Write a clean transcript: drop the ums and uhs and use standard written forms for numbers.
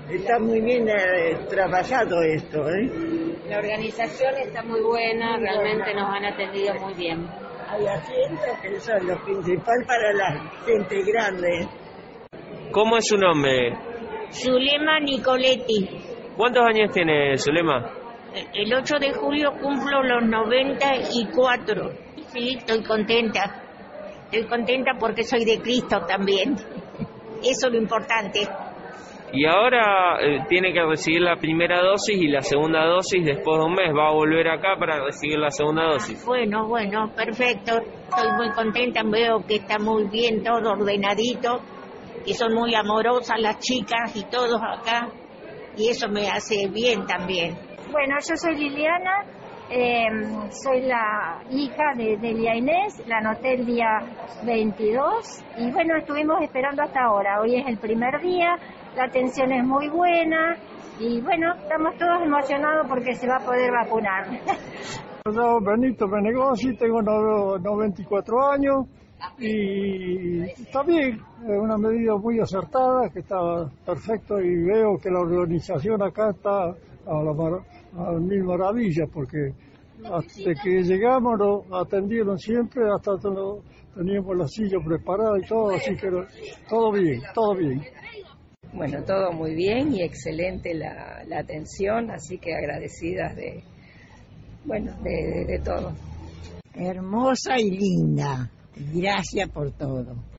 Está muy bien trabajado esto, ¿eh? La organización está muy buena, realmente nos han atendido muy bien. Hay asientos que son lo principal para la gente grande. ¿Cómo es su nombre? Zulema Nicoletti. ¿Cuántos años tiene Zulema? El 8 de julio cumplo los 94. Sí, estoy contenta. Estoy contenta porque soy de Cristo también. Eso es lo importante. Y ahora tiene que recibir la primera dosis y la segunda dosis después de un mes. Va a volver acá para recibir la segunda dosis. Bueno, perfecto. Estoy muy contenta. Veo que está muy bien todo ordenadito, que son muy amorosas las chicas y todos acá. Y eso me hace bien también. Bueno, yo soy Liliana, soy la hija de Delia Inés, la anoté el día 22 y bueno, estuvimos esperando hasta ahora. Hoy es el primer día, la atención es muy buena y bueno, estamos todos emocionados porque se va a poder vacunar. Yo, Benito Menegosi, tengo 94 años y está bien, es una medida muy acertada, que está perfecto y veo que la organización acá está a mil maravillas porque hasta que llegamos nos atendieron siempre, hasta teníamos la silla preparada y todo, así que todo bien, todo bien. Bueno, todo muy bien y excelente la atención, así que agradecidas de todo. Hermosa y linda. Gracias por todo.